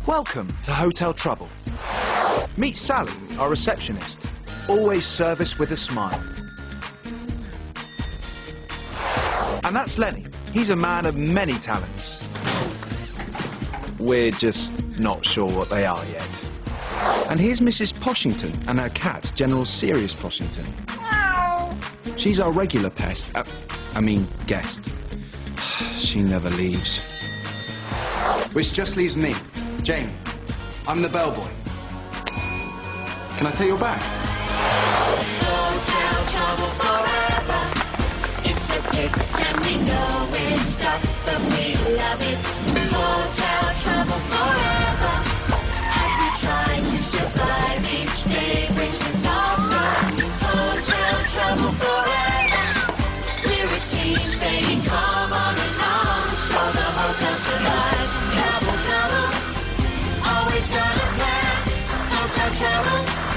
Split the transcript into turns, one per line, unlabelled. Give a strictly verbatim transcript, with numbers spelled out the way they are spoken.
Welcome to Hotel Trouble. Meet Sally, our receptionist. Always service with a smile. And that's Lenny. He's a man of many talents. We're just not sure what they are yet. And here's Missus Poshington and her cat, General Sirius Poshington. She's our regular pest. Uh, I mean, guest. She never leaves. Which just leaves me, Jamie. I'm the bellboy. Can I take your bags?
Hotel Trouble forever. It's the pits and we know it's stuff, but we love it. Hotel Trouble forever. As we try to survive, each day brings disaster. Hotel Trouble forever. We're a team staying calm on and on, so the hotel survives. Trouble, trouble, always got a plan. Hotel Trouble.